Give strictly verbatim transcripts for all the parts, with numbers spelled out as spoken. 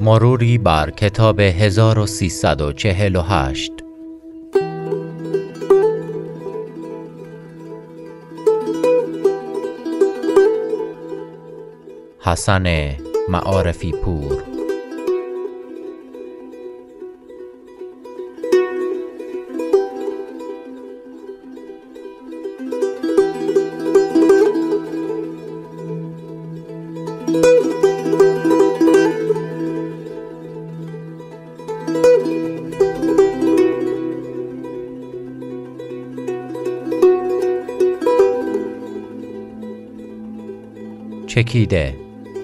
مروری بر کتاب هزار و سیصد و چهل و هشت. حسن معارفی پور. چکیده.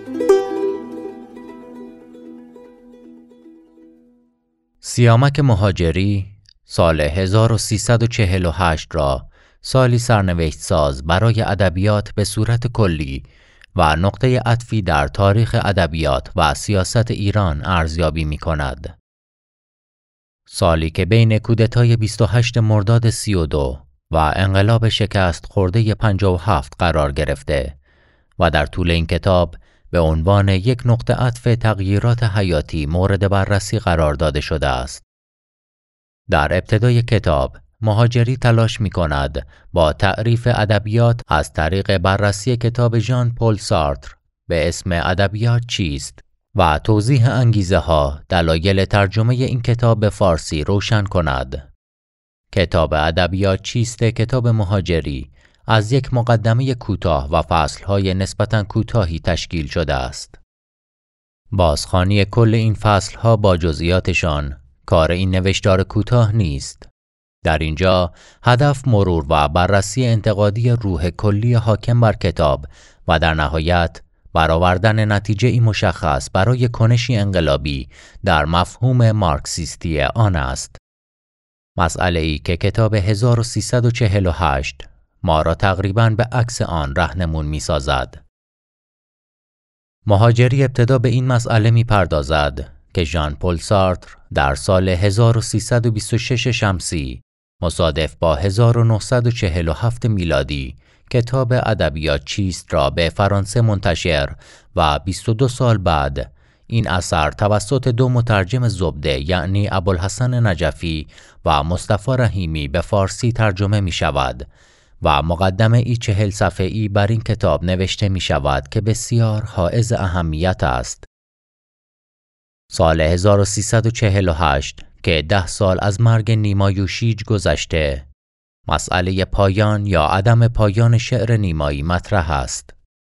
سیامک مهاجری سال هزار و سیصد و چهل و هشت را سالی سرنوشت ساز برای ادبیات به صورت کلی و نقطه عطفی در تاریخ ادبیات و سیاست ایران ارزیابی می کند. سالی که بین کودتای بیست و هشتم مرداد سی و دو و انقلاب شکست خورده پنجاه و هفت قرار گرفته و در طول این کتاب به عنوان یک نقطه عطف تغییرات حیاتی مورد بررسی قرار داده شده است. در ابتدای کتاب مهاجری تلاش می کند با تعریف ادبیات از طریق بررسی کتاب ژان پل سارتر به اسم ادبیات چیست و توضیح انگیزه ها دلایل ترجمه این کتاب به فارسی روشن کند. کتاب ادبیات چیست کتاب مهاجری از یک مقدمه کوتاه و فصل‌های نسبتاً کوتاهی تشکیل شده است. بازخوانی کل این فصل‌ها با جزئیاتشان کار این نوشتار کوتاه نیست. در اینجا هدف مرور و بررسی انتقادی روح کلی حاکم بر کتاب و در نهایت برآوردن نتیجه‌ای مشخص برای کنشی انقلابی در مفهوم مارکسیستی آن است. مسئله‌ای که کتاب هزار و سیصد و چهل و هشت ما را تقریباً به عکس آن راهنمون می سازد. مهاجری ابتدا به این مسئله می پردازد که ژان پل سارتر در سال هزار و سیصد و بیست و شش شمسی مصادف با هزار و نهصد و چهل و هفت میلادی کتاب ادبیات چیست را به فرانسه منتشر و بیست و دو سال بعد این اثر توسط دو مترجم زبده یعنی ابوالحسن نجفی و مصطفی رحیمی به فارسی ترجمه می شود و مقدمه ای چهل صفحه‌ای بر این کتاب نوشته می شود که بسیار حائز اهمیت است. سال هزار و سیصد و چهل و هشت که ده سال از مرگ نیما یوشیج گذشته، مسئله پایان یا عدم پایان شعر نیمایی مطرح است.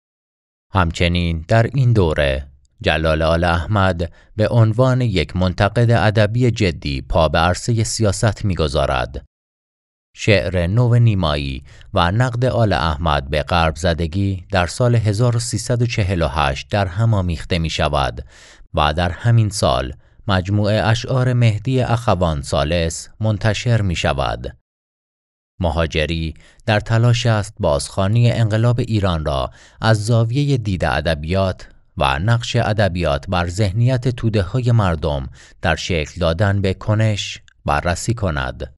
همچنین در این دوره جلال آل احمد به عنوان یک منتقد ادبی جدی پا به عرصه سیاست می‌گذارد. شعر نو نیمایی و نقد آل احمد به غرب زدگی در سال هزار و سیصد و چهل و هشت در هم آمیخته می شود و در همین سال مجموعه اشعار مهدی اخوان ثالث منتشر می شود. مهاجری در تلاش است بازخوانی انقلاب ایران را از زاویه دید ادبیات و نقش ادبیات بر ذهنیت توده‌های مردم در شکل دادن به کنش بررسی کند.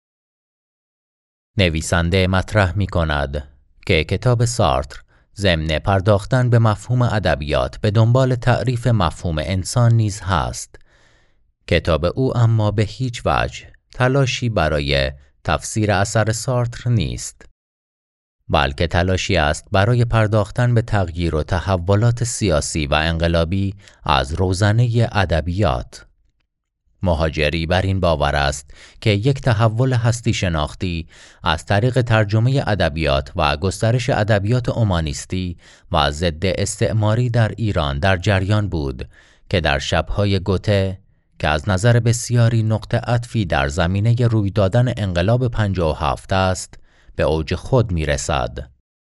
نویسنده مطرح می کند که کتاب سارتر ضمن پرداختن به مفهوم ادبیات به دنبال تعریف مفهوم انسان نیز هست. کتاب او اما به هیچ وجه تلاشی برای تفسیر اثر سارتر نیست، بلکه تلاشی است برای پرداختن به تغییر و تحولات سیاسی و انقلابی از روزنه ادبیات. مهاجری بر این باور است که یک تحول هستی شناختی از طریق ترجمه ادبیات و گسترش ادبیات اومانیستی و ضد استعماری در ایران در جریان بود که در شب‌های گوته که از نظر بسیاری نقطه عطفی در زمینه روی دادن انقلاب پنجاه و هفت است به اوج خود می رسد.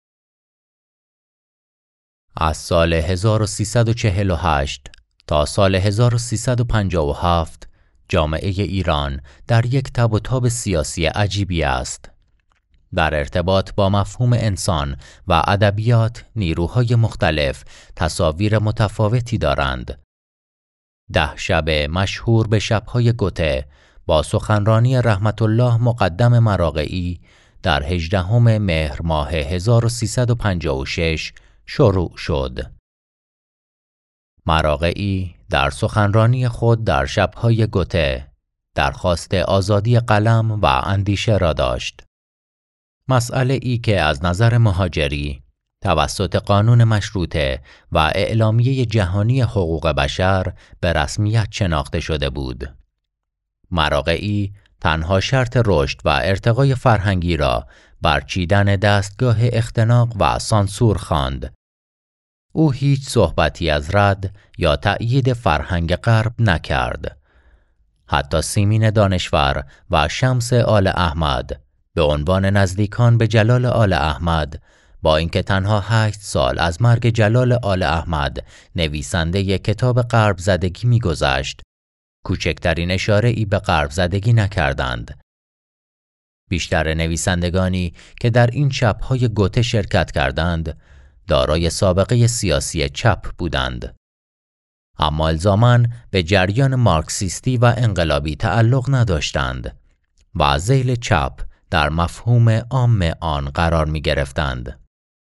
از سال هزار و سیصد و چهل و هشت تا سال هزار و سیصد و پنجاه و هفت جامعه ایران در یک تب و تاب سیاسی عجیبی است. در ارتباط با مفهوم انسان و ادبیات نیروهای مختلف تصاویر متفاوتی دارند. ده شب مشهور به شب‌های گوته با سخنرانی رحمت الله مقدم مراغه‌ای در هجدهم مهر ماه هزار و سیصد و پنجاه و شش شروع شد. مراغه‌ای در سخنرانی خود در شب‌های گوته درخواست آزادی قلم و اندیشه را داشت. مسئله ای که از نظر مهاجری توسط قانون مشروطه و اعلامیه جهانی حقوق بشر به رسمیت شناخته شده بود. مراغعی تنها شرط رشد و ارتقای فرهنگی را برچیدن دستگاه اختناق و سانسور خواند. او هیچ صحبتی از رد یا تأیید فرهنگ غرب نکرد. حتی سیمین دانشور و شمس آل احمد به عنوان نزدیکان به جلال آل احمد، با اینکه تنها هشت سال از مرگ جلال آل احمد نویسنده ی کتاب غرب زدگی می‌گذشت، کوچکترین اشاره ای به غرب زدگی نکردند. بیشتر نویسندگانی که در این چپ‌های گوته شرکت کردند، دارای سابقه سیاسی چپ بودند. اما الزاماً به جریان مارکسیستی و انقلابی تعلق نداشتند و ذیل چپ در مفهوم عام آن قرار می گرفتند.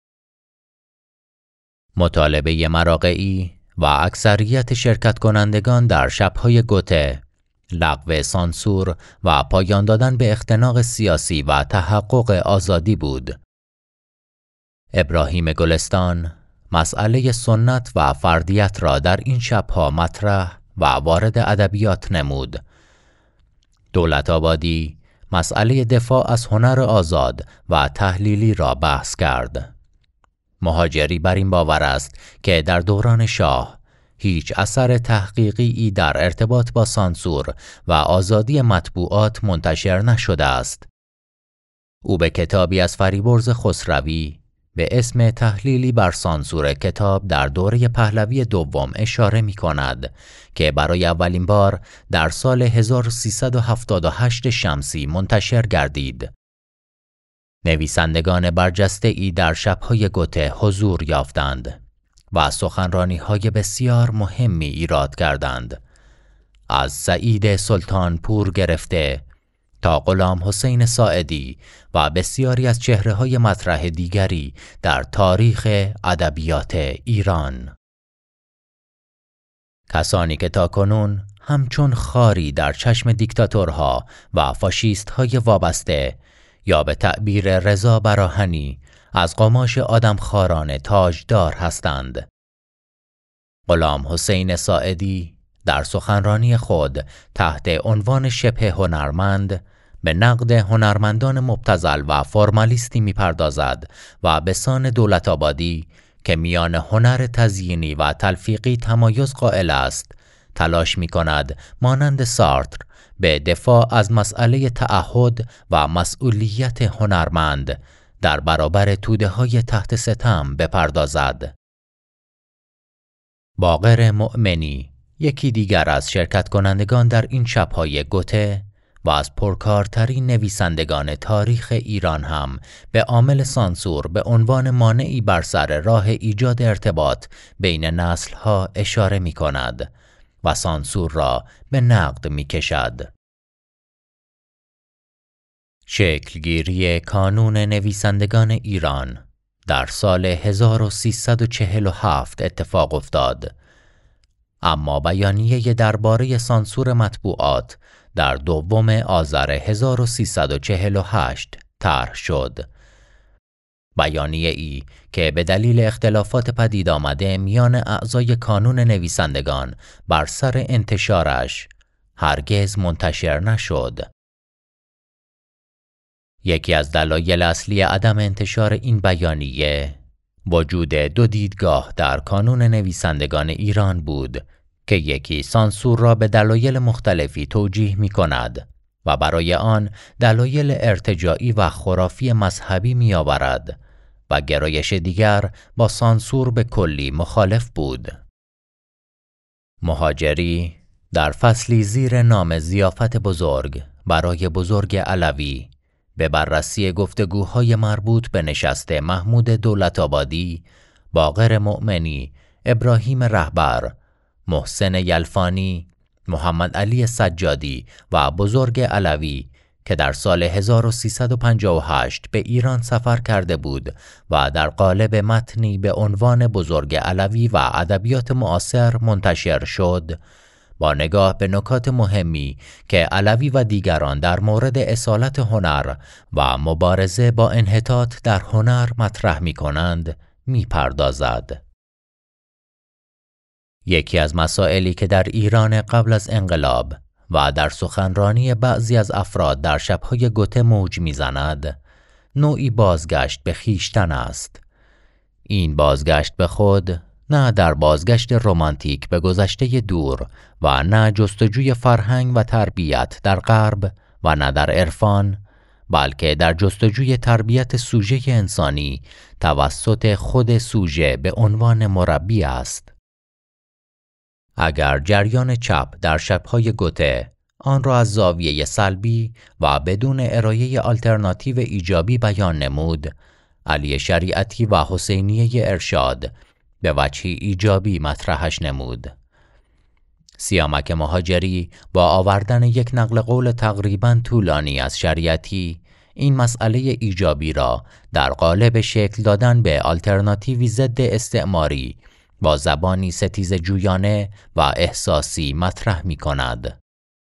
مطالبه مراغعی و اکثریت شرکت کنندگان در شب‌های گوته، لغو سانسور و پایان دادن به اختناق سیاسی و تحقق آزادی بود. ابراهیم گلستان مسئله سنت و فردیت را در این شب‌ها مطرح و وارد ادبیات نمود. دولت‌آبادی مسئله دفاع از هنر آزاد و تحلیلی را بحث کرد. مهاجری بر این باور است که در دوران شاه هیچ اثر تحقیقی در ارتباط با سانسور و آزادی مطبوعات منتشر نشده است. او به کتابی از فریبرز خسروی به اسم تحلیلی بر سانسور کتاب در دوره پهلوی دوم اشاره می کند که برای اولین بار در سال هزار و سیصد و هفتاد و هشت شمسی منتشر گردید. نویسندگان برجسته ای در شب‌های گوته حضور یافتند و سخنرانی‌های بسیار مهمی ایراد کردند. از سعید سلطانپور گرفته تا غلام حسین ساعدی و بسیاری از چهره‌های مطرح دیگری در تاریخ ادبیات ایران. کسانی که تاکنون همچون خاری در چشم دیکتاتورها و فاشیست‌های وابسته یا به تعبیر رضا براهنی از قماش آدمخواران تاجدار هستند. غلام حسین ساعدی در سخنرانی خود تحت عنوان شبه هنرمند به نقد هنرمندان مبتذل و فرمالیستی می‌پردازد و به سان دولت‌آبادی که میان هنر تزیینی و تلفیقی تمایز قائل است، تلاش می‌کند مانند سارتر به دفاع از مسئله تعهد و مسئولیت هنرمند در برابر توده‌های تحت ستم بپردازد. باقر مؤمنی، یکی دیگر از شرکت کنندگان در این شب‌های گوته و از پرکارترین نویسندگان تاریخ ایران، هم به عامل سانسور به عنوان مانعی بر سر راه ایجاد ارتباط بین نسل‌ها اشاره می‌کند و سانسور را به نقد می‌کشد. شکلگیری کانون نویسندگان ایران در سال هزار و سیصد و چهل و هفت اتفاق افتاد، اما بیانیه درباره سانسور مطبوعات در دوم آذر هزار و سیصد و چهل و هشت طرح شد. بیانیه ای که به دلیل اختلافات پدید آمده میان اعضای کانون نویسندگان بر سر انتشارش هرگز منتشر نشد. یکی از دلایل اصلی عدم انتشار این بیانیه وجود دو دیدگاه در کانون نویسندگان ایران بود که یکی سانسور را به دلایل مختلفی توجیه می کند و برای آن دلایل ارتجاعی و خرافی مذهبی می آورد و گرایش دیگر با سانسور به کلی مخالف بود. مهاجری در فصلی زیر نام ضیافت بزرگ برای بزرگ علوی به بررسی گفتگوهای مربوط به نشست محمود دولت‌آبادی، باقر مؤمنی، ابراهیم رهبر، محسن یلفانی، محمد علی سجادی و بزرگ علوی که در سال هزار و سیصد و پنجاه و هشت به ایران سفر کرده بود و در قالب متنی به عنوان بزرگ علوی و ادبیات معاصر منتشر شد، با نگاه به نکات مهمی که علوی و دیگران در مورد اصالت هنر و مبارزه با انحطاط در هنر مطرح می کنند می پردازد. یکی از مسائلی که در ایران قبل از انقلاب و در سخنرانی بعضی از افراد در شب‌های گوته موج می‌زند، نوعی بازگشت به خویشتن است. این بازگشت به خود نه در بازگشت رمانتیک به گذشته دور و نه جستجوی فرهنگ و تربیت در غرب و نه در عرفان، بلکه در جستجوی تربیت سوژه انسانی توسط خود سوژه به عنوان مربی است. اگر جریان چپ در شب‌های گوته آن را از زاویه سلبی و بدون ارائه آلترناتیو ایجابی بیان نمود، علی شریعتی و حسینیه ارشاد به وجهی ایجابی مطرحش نمود. سیامک مهاجری با آوردن یک نقل قول تقریباً طولانی از شریعتی، این مسئله ایجابی را در قالب شکل دادن به آلترناتیوی ضد استعماری با زبانی ستیز جویانه و احساسی مطرح می کند.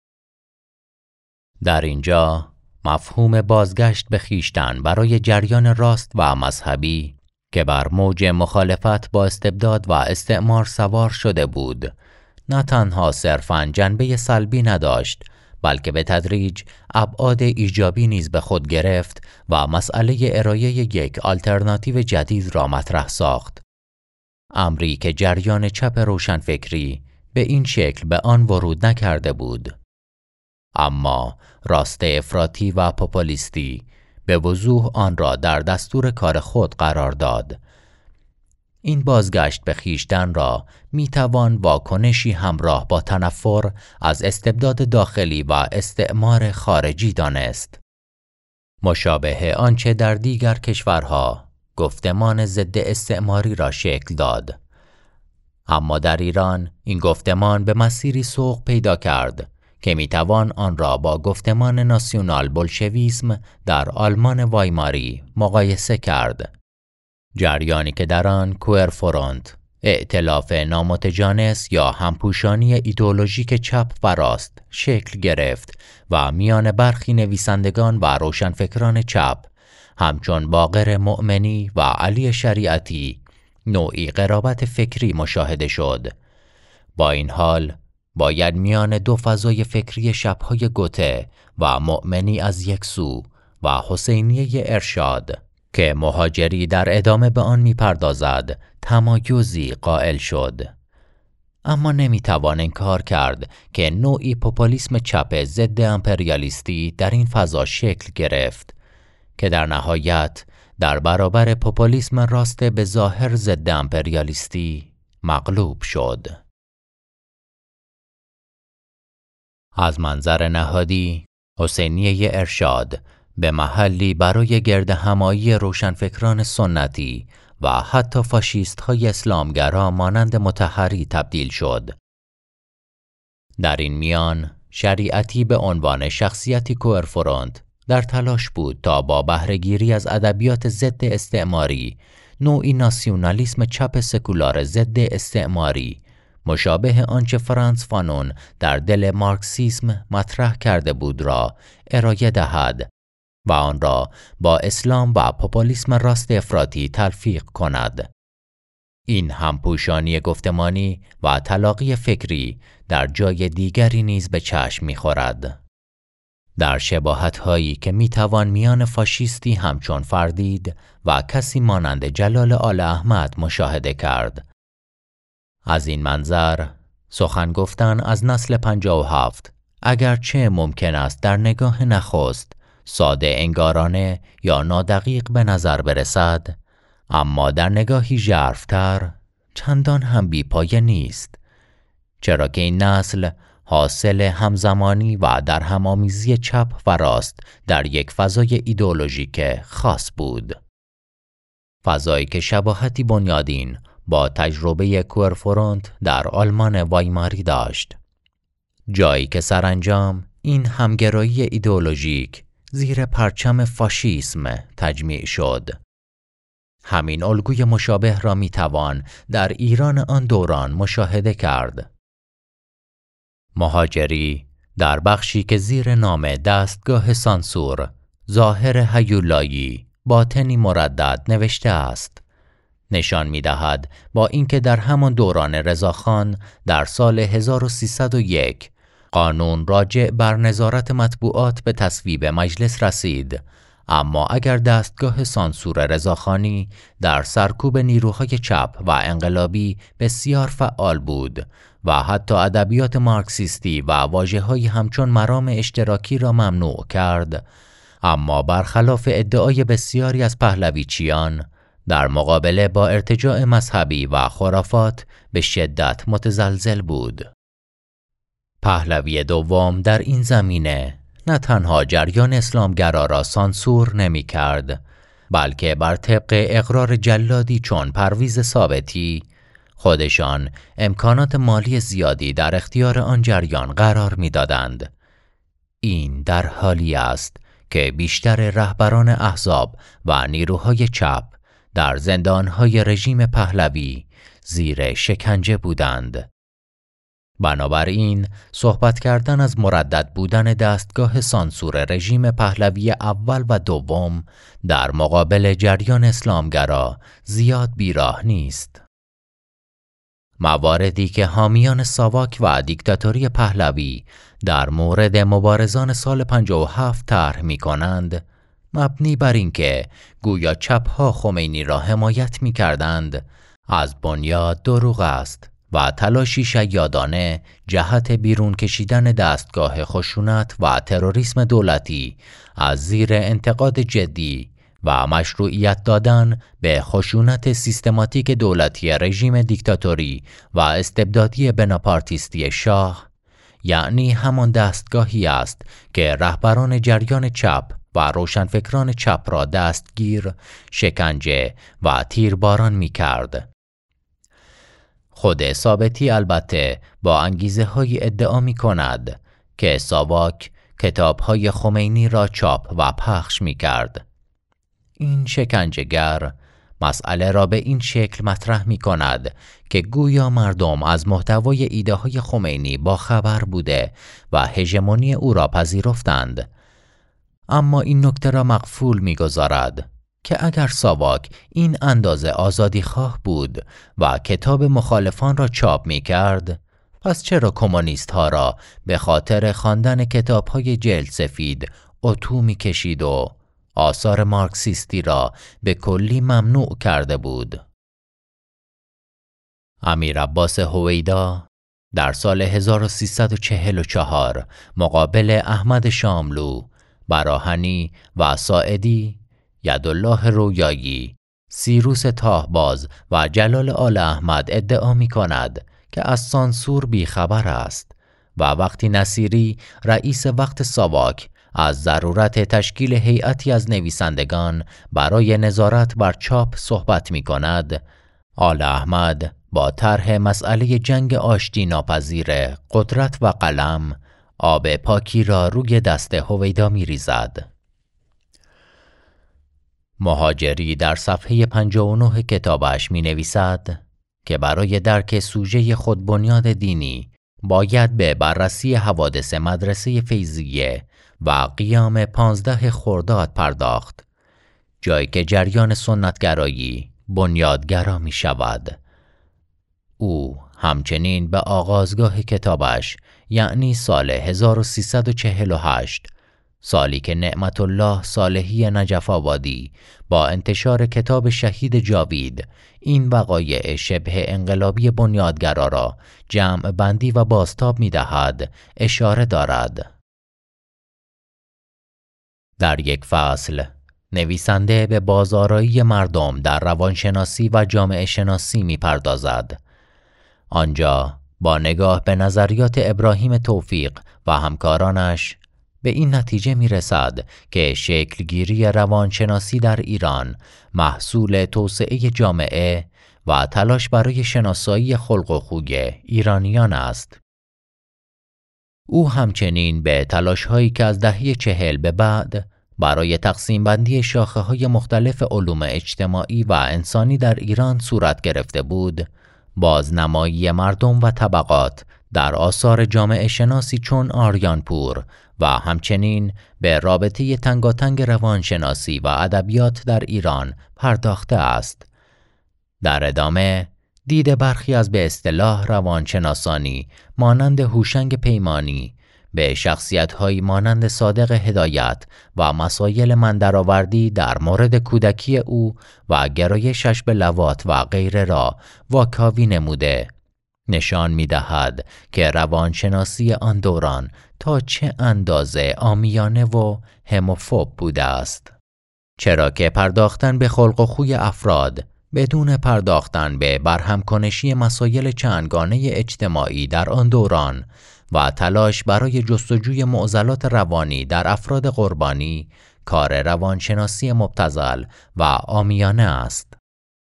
در اینجا مفهوم بازگشت به خویشتن برای جریان راست و مذهبی که بر موج مخالفت با استبداد و استعمار سوار شده بود، نه تنها صرفاً جنبه سلبی نداشت، بلکه به تدریج ابعاد ایجابی نیز به خود گرفت و مسئله ارائه یک آلترناتیو جدید را مطرح ساخت. امری که جریان چپ روشنفکری به این شکل به آن ورود نکرده بود. اما راست افراطی و پوپولیستی به وضوح آن را در دستور کار خود قرار داد. این بازگشت به خویشتن را می توان واکنشی همراه با تنفر از استبداد داخلی و استعمار خارجی دانست. مشابه آنچه در دیگر کشورها گفتمان ضد استعماری را شکل داد. اما در ایران این گفتمان به مسیری سوق پیدا کرد که میتوان آن را با گفتمان ناسیونال بولشویسم در آلمان وایماری مقایسه کرد. جریانی که در آن کوئرفرونت، ائتلاف نامتجانس یا همپوشانی ایدئولوژیک چپ و راست شکل گرفت و میان برخی نویسندگان و روشنفکران چپ همچون باقر مؤمنی و علی شریعتی نوعی قرابت فکری مشاهده شد. با این حال باید میان دو فضای فکری شب‌های گوته و مؤمنی از یک سو و حسینیه ارشاد که مهاجری در ادامه به آن می‌پردازد تمایزی قائل شد. اما نمی‌توان انکار کرد که نوعی پوپولیسم چپ ضد امپریالیستی در این فضا شکل گرفت که در نهایت در برابر پوپولیسم راست به ظاهر ضد امپریالیستی مغلوب شد. از منظر نهادی، حسینیه ارشاد به محلی برای گرد همایی روشنفکران سنتی و حتی فاشیست های اسلامگرا مانند مطهری تبدیل شد. در این میان شریعتی به عنوان شخصیتی کوئرفرونت در تلاش بود تا با بهره‌گیری از ادبیات ضد استعماری نوعی ناسیونالیسم چپ سکولار ضد استعماری مشابه آنچه فرانس فانون در دل مارکسیسم مطرح کرده بود را ارائه دهد و آن را با اسلام و پوپولیسم راست افراطی تلفیق کند. این همپوشانی گفتمانی و تلاقی فکری در جای دیگری نیز به چشم می‌خورد. در شباهت‌هایی که می‌توان میان فاشیستی همچون فردید و کسی مانند جلال آل احمد مشاهده کرد. از این منظر سخن گفتن از نسل پنجاه و هفت اگرچه ممکن است در نگاه نخست ساده انگارانه یا نادقیق به نظر برسد، اما در نگاهی ژرف‌تر چندان هم بی‌پایه نیست، چرا که این نسل حاصل همزمانی و در همامیزی چپ و راست در یک فضای ایدئولوژیک خاص بود. فضایی که شباهتی بنیادین با تجربه کوئرفرونت در آلمان وایماری داشت. جایی که سرانجام این همگرایی ایدئولوژیک زیر پرچم فاشیسم تجمیع شد. همین الگوی مشابه را میتوان در ایران آن دوران مشاهده کرد. مهاجری در بخشی که زیر نام دستگاه سانسور، ظاهر هیولایی، باطنی مردد نوشته است. نشان می‌دهد با اینکه در همان دوران رضاخان در سال هزار و سیصد و یک قانون راجع بر نظارت مطبوعات به تصویب مجلس رسید، اما اگر دستگاه سانسور رضاخانی در سرکوب نیروهای چپ و انقلابی بسیار فعال بود و حتی ادبیات مارکسیستی و واژه‌هایی همچون مرام اشتراکی را ممنوع کرد، اما برخلاف ادعای بسیاری از پهلویچیان در مقابله با ارتجاع مذهبی و خرافات به شدت متزلزل بود. پهلوی دوم در این زمینه نه تنها جریان اسلامگرا را سانسور نمی کرد، بلکه بر طبق اقرار جلادی چون پرویز ثابتی خودشان امکانات مالی زیادی در اختیار آن جریان قرار می دادند. این در حالی است که بیشتر رهبران احزاب و نیروهای چپ در زندانهای رژیم پهلوی زیر شکنجه بودند. بنابراین صحبت کردن از مردد بودن دستگاه سانسور رژیم پهلوی اول و دوم در مقابل جریان اسلامگرا زیاد بیراه نیست. مواردی که حامیان ساواک و دیکتاتوری پهلوی در مورد مبارزان سال پنجاه و هفت طرح می کنند، مبنی بر اینکه گویا چپ‌ها خمینی را حمایت می کردند، از بنیاد دروغ است و تلاشی شیادانه جهت بیرون کشیدن دستگاه خشونت و تروریسم دولتی از زیر انتقاد جدی و مشروعیت دادن به خشونت سیستماتیک دولتی رژیم دیکتاتوری و استبدادی بناپارتیستی شاه، یعنی همان دستگاهی است که رهبران جریان چپ و روشنفکران چپ را دستگیر، شکنجه و تیرباران می کرد. خود ثابتی البته با انگیزه های ادعا می کند که ساواک کتاب های خمینی را چاپ و پخش می کرد. این شکنجهگر مسئله را به این شکل مطرح می کند که گویا مردم از محتوای ایده های خمینی با خبر بوده و هژمونی او را پذیرفتند. اما این نکته را مغفول می گذارد که اگر ساواک این اندازه آزادی خواه بود و کتاب مخالفان را چاپ می کرد، پس چرا کمونیست ها را به خاطر خواندن کتاب های جلد سفید اتو می کشید و آثار مارکسیستی را به کلی ممنوع کرده بود؟ امیر عباس هویدا در سال هزار و سیصد و چهل و چهار مقابل احمد شاملو، براهنی و ساعدی، یدالله رویایی، سیروس تاهباز و جلال آل احمد ادعا می کند که از سانسور بیخبر است و وقتی نصیری رئیس وقت ساواک از ضرورت تشکیل هیئتی از نویسندگان برای نظارت بر چاپ صحبت می کند، آل احمد با طرح مسئله جنگ آشتی ناپذیر قدرت و قلم آب پاکی را روی دست هویدا می ریزد. مهاجری در صفحه پنجاه و نه کتابش می نویسد که برای درک سوژه خودبنیاد دینی باید به بررسی حوادث مدرسه فیضیه و قیام پانزده خرداد پرداخت، جایی که جریان سنتگرایی بنیادگرا می شود. او همچنین به آغازگاه کتابش، یعنی سال هزار و سیصد و چهل و هشت، سالی که نعمت الله صالحی نجف آبادی با انتشار کتاب شهید جاوید این وقایع شبه انقلابی بنیادگرا را جمع بندی و بازتاب می دهد، اشاره دارد. در یک فصل نویسنده به بازآرایی مردم در روانشناسی و جامعه شناسی می پردازد. آنجا با نگاه به نظریات ابراهیم توفیق و همکارانش به این نتیجه می رسد که شکلگیری روانشناسی در ایران محصول توسعه جامعه و تلاش برای شناسایی خلق و خوی ایرانیان است. او همچنین به تلاش‌هایی که از دهه چهل به بعد برای تقسیم بندی شاخه های مختلف علوم اجتماعی و انسانی در ایران صورت گرفته بود، بازنمایی مردم و طبقات در آثار جامعه شناسی چون آریانپور و همچنین به رابطه تنگاتنگ روانشناسی و ادبیات در ایران پرداخته است. در ادامه دید برخی از به اصطلاح روانشناسانی مانند هوشنگ پیمانی به شخصیت‌هایی مانند صادق هدایت و مسائل مندرآوردی در مورد کودکی او و گرایشش به لواط و غیره را واکاوی نموده، نشان می‌دهد که روانشناسی آن دوران تا چه اندازه عامیانه و هموفوب بوده است. چرا که پرداختن به خلق و خوی افراد بدون پرداختن به برهم کنشی مسائل چندگانه اجتماعی در آن دوران و تلاش برای جستجوی معضلات روانی در افراد قربانی کار روانشناسی مبتذل و عامیانه است.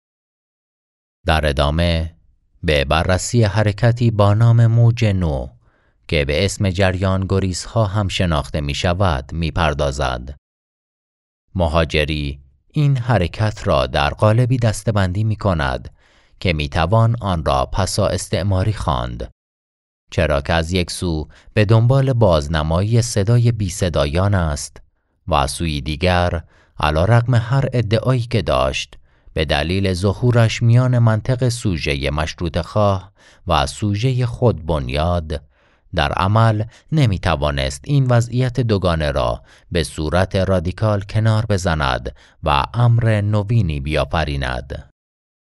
در ادامه به بررسی حرکتی با نام موج نو که به اسم جریان گریزها هم شناخته می شود می پردازد. مهاجری این حرکت را در قالبی دسته‌بندی می کند که می توان آن را پسا استعماری خواند، چرا که از یک سو به دنبال بازنمایی صدای بی صدایان است و سوی دیگر علیرغم هر ادعایی که داشت به دلیل ظهورش میان منطق سوژه مشروط خواه و سوژه خود بنیاد در عمل نمی توانست این وضعیت دوگانه را به صورت رادیکال کنار بزند و امر نوینی بیافریند.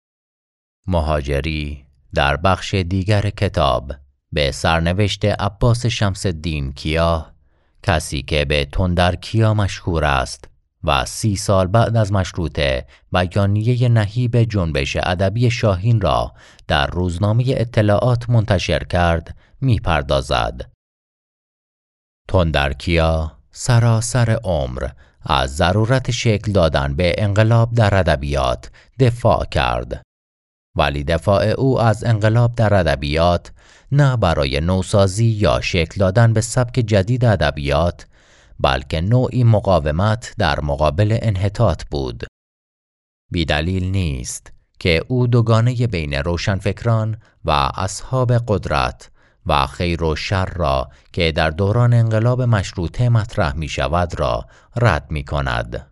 مهاجری در بخش دیگر کتاب به سرنوشت عباس شمس الدین کیا، کسی که به تندرکیا مشهور است و سی سال بعد از مشروطه بیانیه نهیب جنبش ادبی شاهین را در روزنامه اطلاعات منتشر کرد، می پردازد. تندرکیا سراسر عمر از ضرورت شکل دادن به انقلاب در ادبیات دفاع کرد، ولی دفاع او از انقلاب در ادبیات نه برای نوسازی یا شکل دادن به سبک جدید ادبیات، بلکه نوعی مقاومت در مقابل انحطاط بود. بیدلیل نیست که او دوگانه بین روشنفکران و اصحاب قدرت و خیر و شر را که در دوران انقلاب مشروطه مطرح می شود را رد می کند.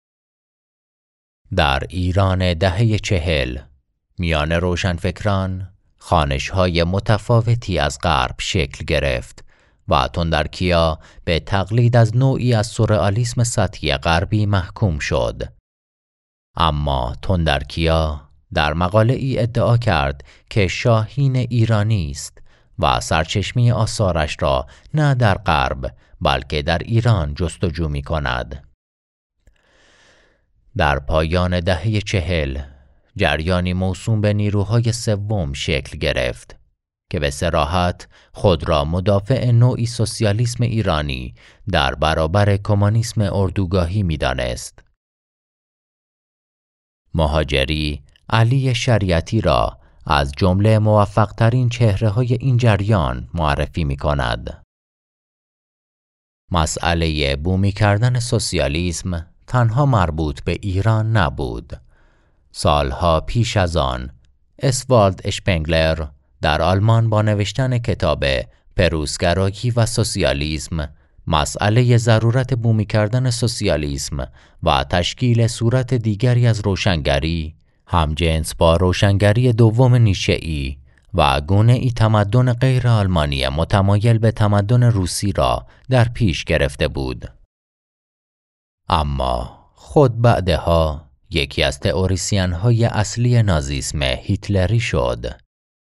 در ایران دهه چهل میان روشنفکران خوانش‌های متفاوتی از غرب شکل گرفت و تندرکیا به تقلید از نوعی از سورئالیسم سطحی غربی محکوم شد. اما تندرکیا در مقاله ای ادعا کرد که شاهین ایرانی است و سرچشمه آثارش را نه در غرب بلکه در ایران جستجو می کند. در پایان دهه چهل جریانی موسوم به نیروهای سوم شکل گرفت که به صراحت خود را مدافع نوعی سوسیالیسم ایرانی در برابر کمونیسم اردوگاهی می دانست. مهاجری علی شریعتی را از جمله موفق‌ترین چهره‌های این جریان معرفی می کند. مسئله بومی کردن سوسیالیسم تنها مربوط به ایران نبود. سالها پیش از آن اسوالد اشپنگلر در آلمان با نوشتن کتاب پروسگرایی و سوسیالیسم مسئله ضرورت بومی کردن سوسیالیسم و تشکیل صورت دیگری از روشنگری همجنس با روشنگری دوم نیچه‌ای و گونه ای تمدن غیر آلمانی متمایل به تمدن روسی را در پیش گرفته بود. اما خود بعدها یکی از تئوریسین‌های اصلی نازیسم هیتلری شد.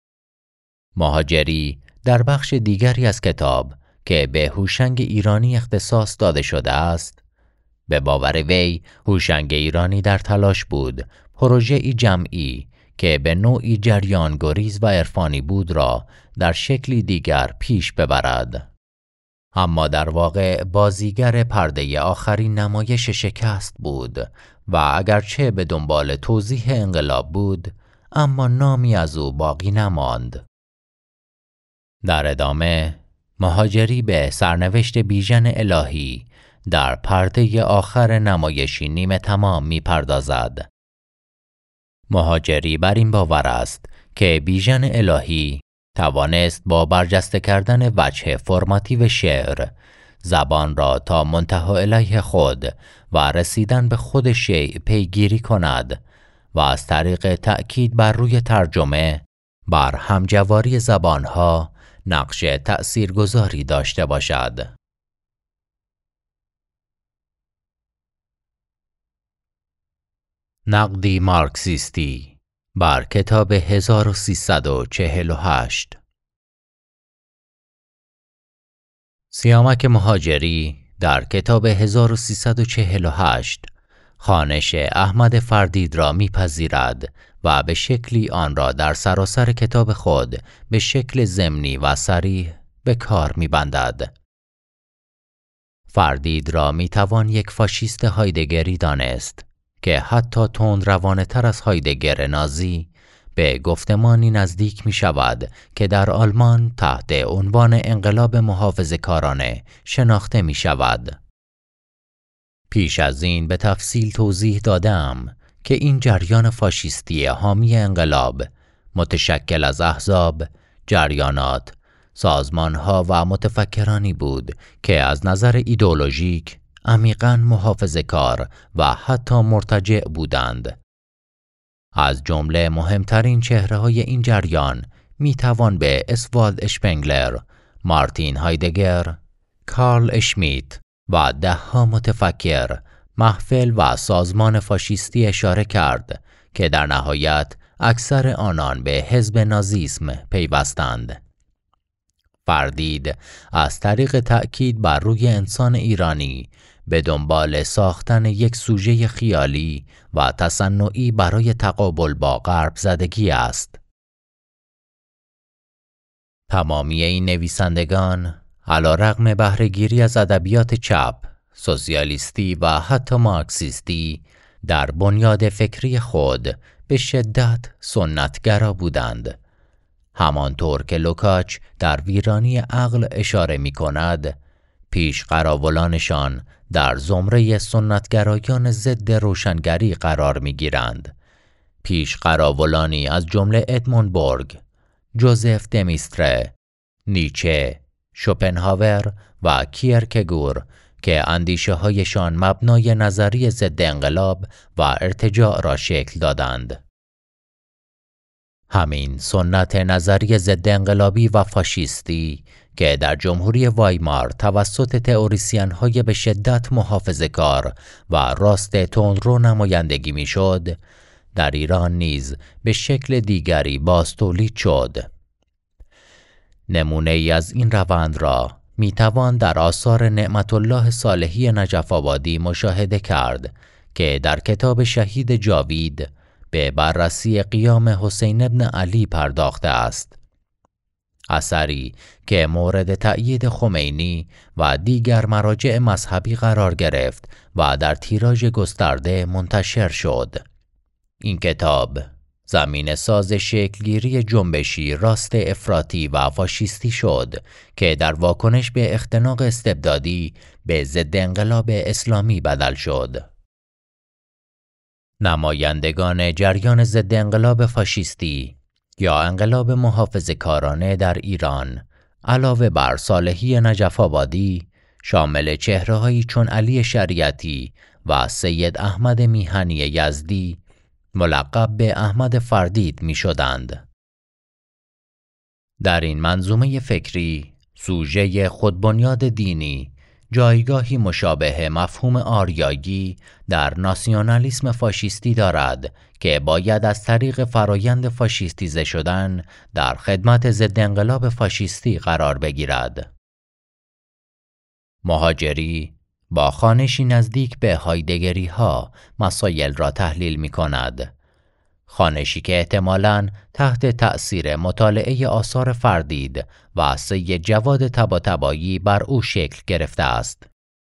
مهاجری در بخش دیگری از کتاب که به هوشنگ ایرانی اختصاص داده شده است، به باور وی هوشنگ ایرانی در تلاش بود پروژه‌ای جمعی که به نوعی جریان گریز و عرفانی بود را در شکلی دیگر پیش ببرد. اما در واقع بازیگر پرده آخرین نمایش شکست بود و اگرچه به دنبال توضیح انقلاب بود، اما نامی از او باقی نماند. در ادامه مهاجری به سرنوشت بیژن الهی در پرده آخر نمایشی نیمه تمام می پردازد. مهاجری بر این باور است که بیژن الهی توانست با برجسته کردن وجه فرماتیو شعر زبان را تا منتهی الیه خود و رسیدن به خود شیء پیگیری کند و از طریق تأکید بر روی ترجمه بر همجواری زبانها نقش تأثیرگذاری داشته باشد. نقدی مارکسیستی بر کتاب هزار و سیصد و چهل و هشت. سیامک مهاجری در کتاب هزار و سیصد و چهل و هشت خوانش احمد فردید را می‌پذیرد و به شکلی آن را در سراسر کتاب خود به شکل ضمنی و صریح به کار می‌بندد. فردید را می‌توان یک فاشیست هایدگری دانست که حتی تندروانه تر از هایدگر نازی به گفتمانی نزدیک می شود که در آلمان تحت عنوان انقلاب محافظه‌کارانه شناخته می شود. پیش از این به تفصیل توضیح دادم که این جریان فاشیستی حامی انقلاب متشکل از احزاب، جریانات، سازمانها و متفکرانی بود که از نظر ایدئولوژیک عمیقاً محافظه‌کار و حتی مرتجع بودند. از جمله مهمترین چهره‌های این جریان میتوان به اسوالد اشپنگلر، مارتین هایدگر، کارل اشمیت و ده‌ها متفکر، محفل و سازمان فاشیستی اشاره کرد که در نهایت اکثر آنان به حزب نازیسم پیوستند. فردید از طریق تأکید بر روی انسان ایرانی به دنبال ساختن یک سوژه خیالی و تصنعی برای تقابل با غرب زدگی است. تمامی این نویسندگان علیرغم بهره‌گیری از ادبیات چپ، سوسیالیستی و حتی مارکسیستی در بنیاد فکری خود به شدت سنتگرا بودند. همانطور که لوکاچ در ویرانی عقل اشاره می کند، پیش قراولانشان در زمره سنتگرایان ضد روشنگری قرار می گیرند. پیش قراولانی از جمله ادموند بورگ، جوزف دمیستره، نیچه، شوپنهاور و کیرکگور که اندیشه هایشان مبنای نظریه ضد انقلاب و ارتجاع را شکل دادند. همین سنت نظریه ضد انقلابی و فاشیستی که در جمهوری وایمار توسط تئوریسین‌های به شدت محافظه‌کار و راست تندرو نمایندگی می‌شد، در ایران نیز به شکل دیگری بازتولید شد. نمونه ای از این روند را میتوان در آثار نعمت الله صالحی نجف آبادی مشاهده کرد که در کتاب شهید جاوید به بررسی قیام حسین بن علی پرداخته است. اثری که مورد تأیید خمینی و دیگر مراجع مذهبی قرار گرفت و در تیراژ گسترده منتشر شد. این کتاب زمین ساز شکلگیری جنبشی راست افراطی و فاشیستی شد که در واکنش به اختناق استبدادی به ضد انقلاب اسلامی بدل شد. نمایندگان جریان ضد انقلاب فاشیستی یا انقلاب محافظه‌کارانه در ایران علاوه بر صالحی نجف آبادی شامل چهره‌هایی چون علی شریعتی و سید احمد میهنی یزدی ملقب به احمد فردید می شدند. در این منظومه فکری سوژه خودبنیاد دینی جایگاهی مشابه مفهوم آریایی در ناسیونالیسم فاشیستی دارد که باید از طریق فرایند فاشیستیزه شدن در خدمت ضد انقلاب فاشیستی قرار بگیرد. مهاجری با خوانشی نزدیک به هایدگری ها مسائل را تحلیل می کند. خوانشی که احتمالاً تحت تأثیر مطالعه آثار فردید و سید جواد طباطبایی بر او شکل گرفته است.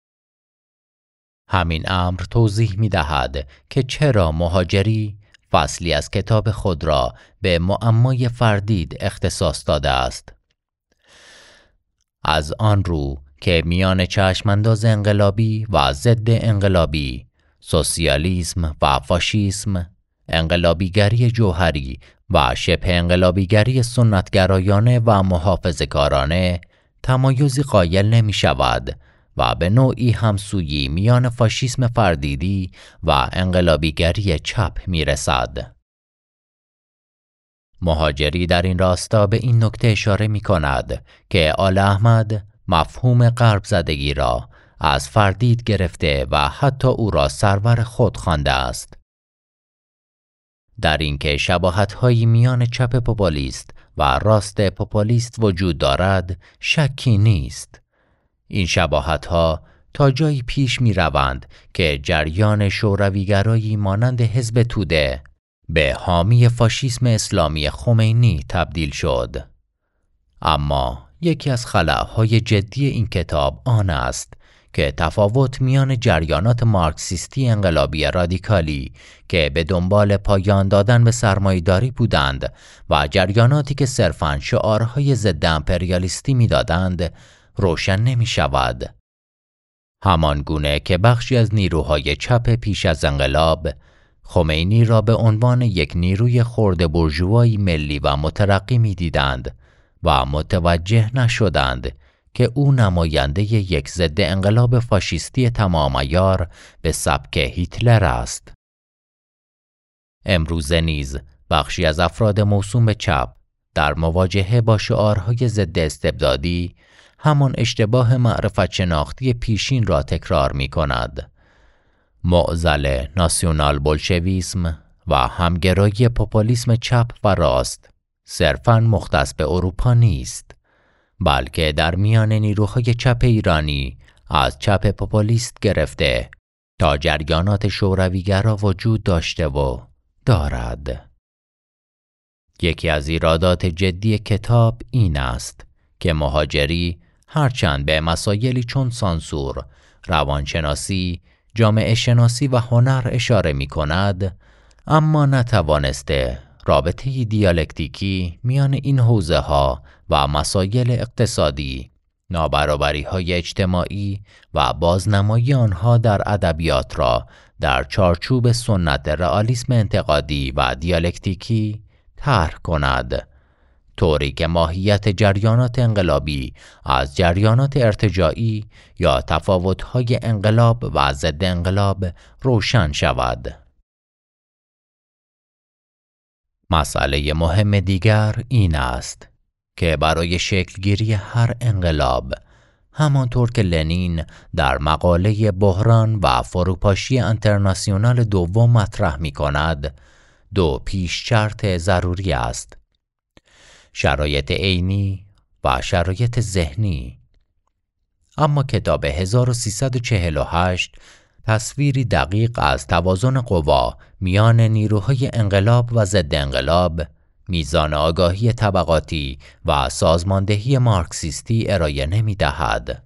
همین امر توضیح می دهد که چرا مهاجری فصلی از کتاب خود را به معمای فردید اختصاص داده است. از آن رو که میان چشمانداز انقلابی و ضد انقلابی، سوسیالیسم و فاشیسم، انقلابیگری جوهری و شبه انقلابیگری سنتگرایانه و محافظه‌کارانه تمایزی قائل نمی شود و به نوعی همسویی میان فاشیسم فردیدی و انقلابیگری چپ می رسد. مهاجری در این راستا به این نکته اشاره می کند که آل احمد مفهوم غرب زدگی را از فردید گرفته و حتی او را سرور خود خوانده است. در اینکه شباهت‌هایی میان چپ پوپولیست و راست پوپولیست وجود دارد شکی نیست. این شباهت‌ها تا جایی پیش می روند که جریان شورویگرایی مانند حزب توده به حامی فاشیسم اسلامی خمینی تبدیل شد. اما یکی از خلأهای جدی این کتاب آن است که تفاوت میان جریانات مارکسیستی انقلابی رادیکالی که به دنبال پایان دادن به سرمایه‌داری بودند و جریاناتی که صرفاً شعارهای ضد امپریالیستی می‌دادند روشن نمی‌شود. همان گونه که بخشی از نیروهای چپ پیش از انقلاب خمینی را به عنوان یک نیروی خرد بورژوایی ملی و مترقی می‌دیدند و متوجه نشدند که او نماینده یک ضد انقلاب فاشیستی تمام عیار به سبک هیتلر است. امروزه نیز بخشی از افراد موسوم به چپ در مواجهه با شعارهای ضد استبدادی همان اشتباه معرفت شناختی پیشین را تکرار می کند. معضل ناسیونال بولشویسم و همگرایی پوپولیسم چپ و راست صرفاً مختص به اروپا نیست، بلکه در میان نیروهای چپ ایرانی از چپ پوپولیست گرفته تا جریانات شورویگرا وجود داشته و دارد. یکی از ایرادات جدی کتاب این است که مهاجری هرچند به مسائلی چون سانسور، روانشناسی، جامعه شناسی و هنر اشاره می کند، اما نتوانسته رابطه دیالکتیکی میان این حوزه ها و مسائل اقتصادی، نابرابری های اجتماعی و بازنمایی آنها در ادبیات را در چارچوب سنت رئالیسم انتقادی و دیالکتیکی طرح کند، طوری که ماهیت جریانات انقلابی از جریانات ارتجاعی یا تفاوت‌های انقلاب و ضد انقلاب روشن شود. مسئله مهم دیگر این است که برای شکلگیری هر انقلاب، همانطور که لنین در مقاله بحران و فروپاشی انترناسیونال دوم مطرح می کند، دو پیش شرط ضروری است: شرایط عینی و شرایط ذهنی. اما کتاب هزار و سیصد و چهل و هشت تصویری دقیق از توازن قوا میان نیروهای انقلاب و ضد انقلاب، میزان آگاهی طبقاتی و سازماندهی مارکسیستی ارائه نمی دهد.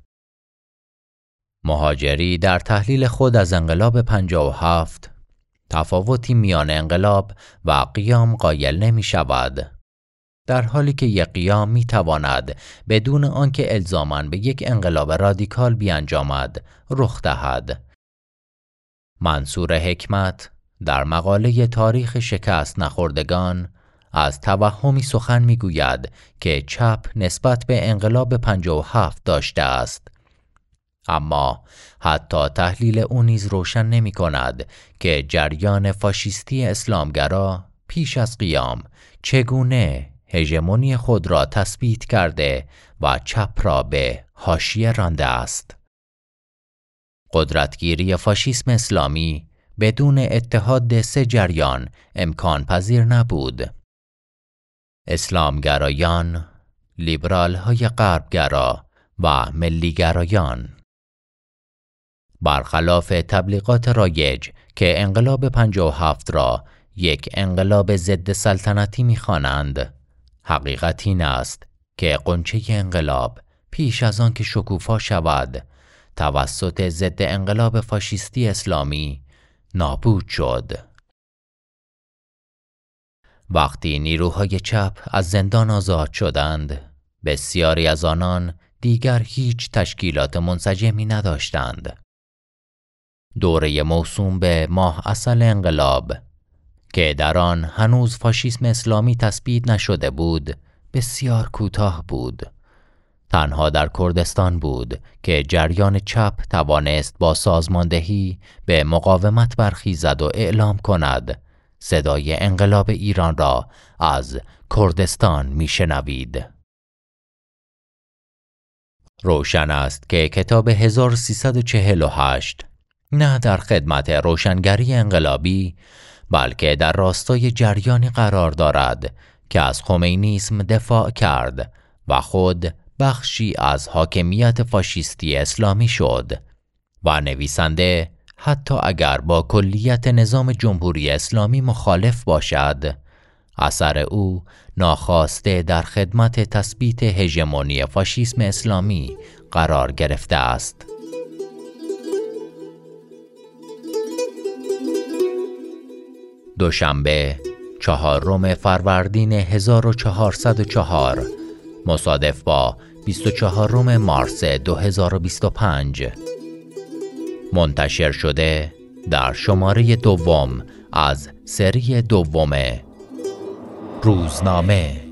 مهاجری در تحلیل خود از انقلاب پنجاه و هفت تفاوتی میان انقلاب و قیام قائل نمی شود، در حالی که یک قیام می تواند بدون آنکه الزاماً به یک انقلاب رادیکال بیانجامد رخ دهد. منصور حکمت در مقاله تاریخ شکست نخوردگان از توهمی سخن می گوید که چپ نسبت به انقلاب پنجاه و هفت داشته است، اما حتی تحلیل او نیز روشن نمی کند که جریان فاشیستی اسلامگرا پیش از قیام چگونه هژمونی خود را تثبیت کرده و چپ را به حاشیه رانده است. قدرتگیری فاشیسم اسلامی بدون اتحاد سه جریان امکان پذیر نبود: اسلامگرایان، لیبرال های غربگرا و ملیگرایان. برخلاف تبلیغات رایج که انقلاب پنجاه و هفت را یک انقلاب ضد سلطنتی می‌خوانند، حقیقت این است که غنچه انقلاب پیش از آن که شکوفا شود توسط ضد انقلاب فاشیستی اسلامی نابود شد. وقتی نیروهای چپ از زندان آزاد شدند، بسیاری از آنان دیگر هیچ تشکیلات منسجمی نداشتند. دوره موسوم به ماه عسل انقلاب که در آن هنوز فاشیسم اسلامی تثبیت نشده بود، بسیار کوتاه بود. تنها در کردستان بود که جریان چپ توانست با سازماندهی به مقاومت برخیزد و اعلام کند صدای انقلاب ایران را از کردستان میشنوید. روشن است که کتاب هزار و سیصد و چهل و هشت نه در خدمت روشنگری انقلابی، بلکه در راستای جریانی قرار دارد که از خمینیسم دفاع کرد و خود بخشی از حاکمیت فاشیستی اسلامی شد و نویسنده حتی اگر با کلیت نظام جمهوری اسلامی مخالف باشد، اثر او ناخواسته در خدمت تثبیت هژمونی فاشیسم اسلامی قرار گرفته است. دوشنبه چهارم فروردین هزار و چهارصد و چهار مصادف با بیست و چهارم مارس دو هزار و بیست و پنج منتشر شده در شماره دوم از سری دوم روزنامه